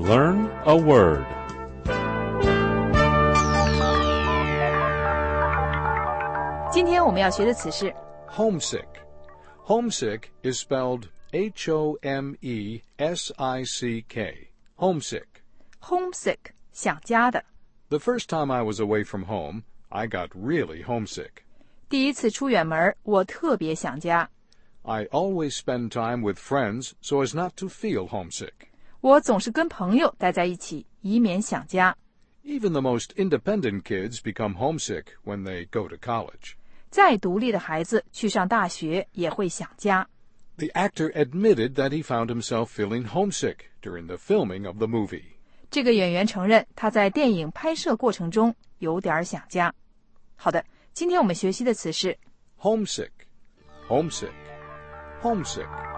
Learn a word. 今天我们要学的词是 homesick. Homesick is spelled H-O-M-E-S-I-C-K. Homesick. homesick 想家的。 The first time I was away from home, I got really homesick. 第一次出远门，我特别想家。 I always spend time with friends so as not to feel homesick. 我总是跟朋友待在一起，以免想家。 Even the most independent kids become homesick when they go to college. 再独立的孩子去上大学也会想家。 The actor admitted that he found himself feeling homesick during the filming of the movie. 这个演员承认他在电影拍摄过程中有点想家。好的，今天我们学习的词是 homesick, homesick, homesick.